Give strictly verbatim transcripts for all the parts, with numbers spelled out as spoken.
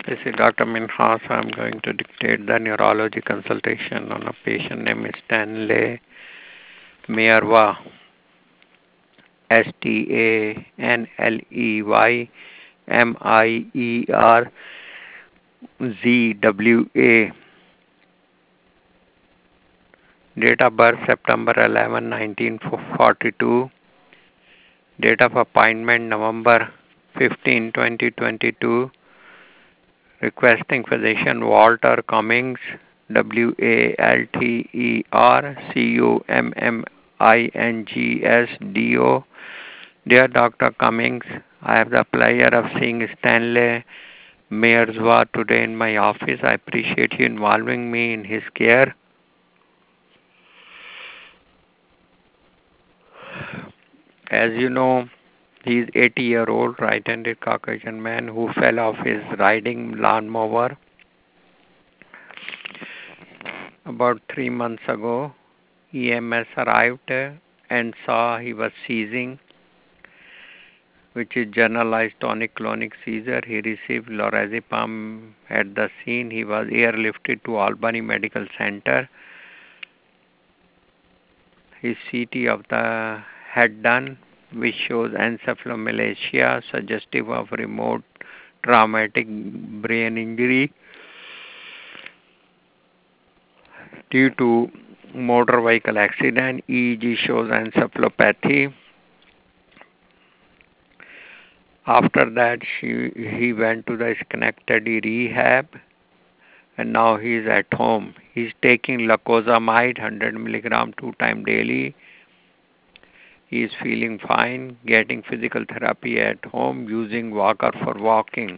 This is Doctor Minhas. I'm going to dictate the neurology consultation on a patient named Stanley Mierwa. S T A N L E Y M I E R Z W A. Date of birth September eleventh, nineteen forty-two. Date of appointment November fifteenth, twenty twenty-two. Requesting physician Walter Cummings, W A L T E R C U M M I N G S D O. Dear Doctor Cummings, I have the pleasure of seeing Stanley Meyerswa today in my office. I appreciate you involving me in his care. As you know, he is eighty year old right-handed Caucasian man who fell off his riding lawnmower about three months ago. E M S arrived and saw he was seizing, which is generalized tonic-clonic seizure. He received lorazepam at the scene. He was airlifted to Albany Medical Center. His C T of the head done, which shows encephalomalacia suggestive of remote traumatic brain injury due to motor vehicle accident. E E G shows encephalopathy. After that, she, he went to the Schenectady rehab, and now he is at home. He is taking lacosamide, one hundred milligram, two times daily. He is feeling fine, getting physical therapy at home, using walker for walking.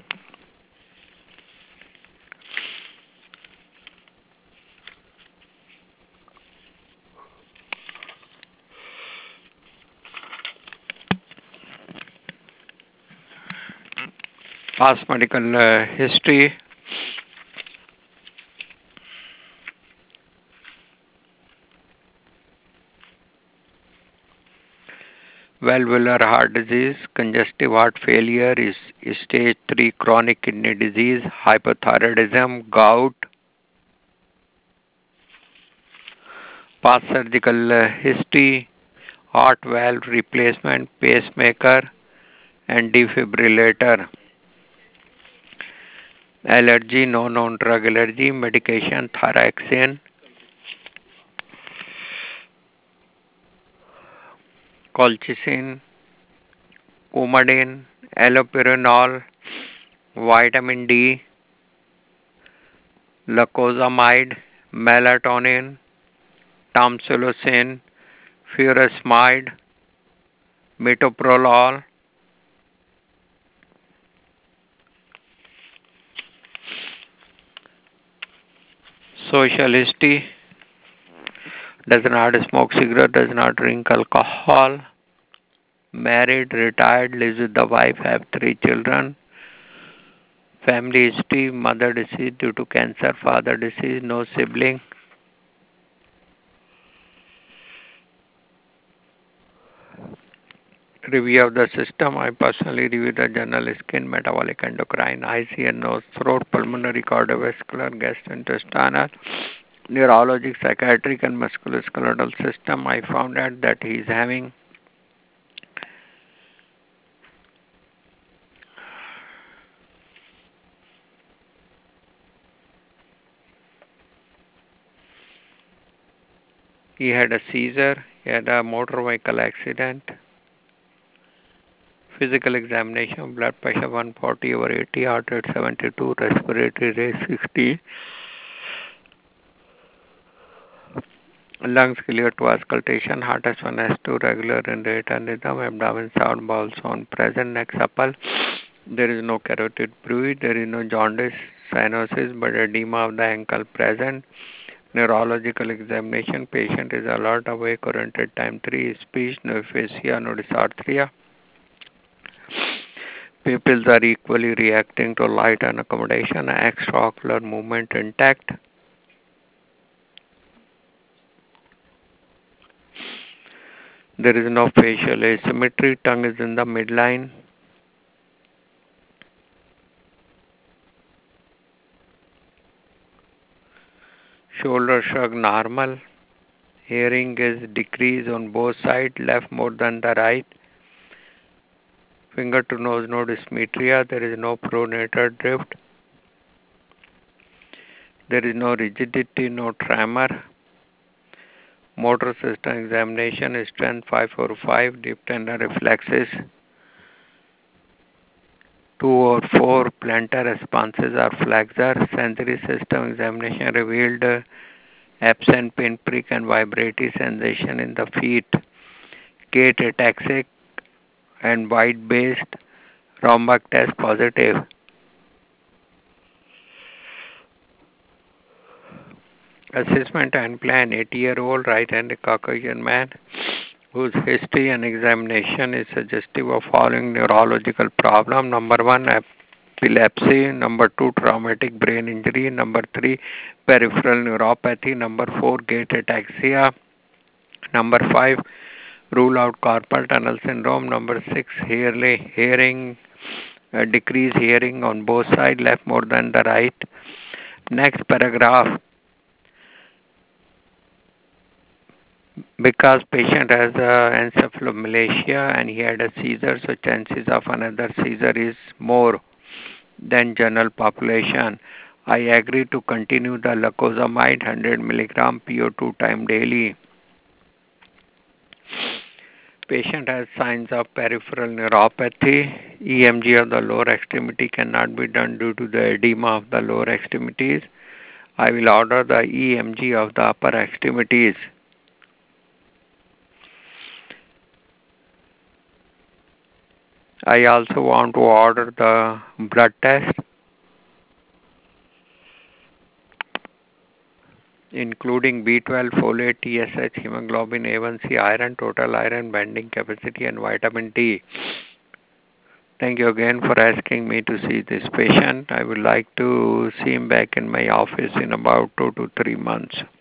Past medical uh, history. Valvular heart disease, congestive heart failure, is stage three chronic kidney disease, hypothyroidism, gout. Past surgical uh, history, heart valve replacement, pacemaker, and defibrillator. Allergy, no known drug allergy, medication, thyroxine, colchicine, coumadin, allopurinol, vitamin D, lacosamide, melatonin, tamsulosin, furosemide, metoprolol. Social history: does not smoke cigarette, does not drink alcohol, married, retired, lives with the wife, have three children. Family history: mother deceased due to cancer, father deceased, no sibling. Review of the system: I personally review the general skin, metabolic, endocrine, eye, ear, nose, throat, pulmonary, cardiovascular, gastrointestinal, neurologic, psychiatric, and musculoskeletal system. I found out that he is having he had a seizure, he had a motor vehicle accident. Physical examination: blood pressure one forty over eighty, heart rate seventy-two, respiratory rate sixty, lungs clear to auscultation, heart S one S two regular in rate and rhythm, abdomen sound, bowel sound present, neck supple. There is no carotid bruit, there is no jaundice, cyanosis, but edema of the ankle present. Neurological examination: patient is alert, awake, oriented, time three, speech, no aphasia, no dysarthria. Pupils are equally reacting to light and accommodation, extraocular movement intact. There is no facial asymmetry, tongue is in the midline. shoulder shrug normal. Hearing is decreased on both sides, left more than the right. Finger to nose no dysmetria. There is no pronator drift. There is no rigidity, no tremor. Motor system examination is strength five forty-five. Deep tender reflexes two or four. Plantar responses are flexor. Sensory system examination revealed uh, absent pinprick and vibratory sensation in the feet. Gait ataxic and wide based. Romberg test positive. Assessment and plan. eighty-year-old right-handed Caucasian man whose history and examination is suggestive of following neurological problem. Number one, epilepsy. Number two, traumatic brain injury. Number three, peripheral neuropathy. Number four, gait ataxia. Number five, rule out carpal tunnel syndrome. Number six, hearly, hearing, uh, decreased hearing on both sides, left more than the right. Next paragraph. Because patient has uh, encephalomalacia and he had a seizure, so chances of another seizure is more than general population. I agree to continue the lacosamide one hundred milligram P O two time daily. Patient has signs of peripheral neuropathy. E M G of the lower extremity cannot be done due to the edema of the lower extremities. I will order the E M G of the upper extremities. I also want to order the blood test, including B twelve, folate, T S H, hemoglobin A one C, iron, total iron, bending capacity, and vitamin D. Thank you again for asking me to see this patient. I would like to see him back in my office in about two to three months.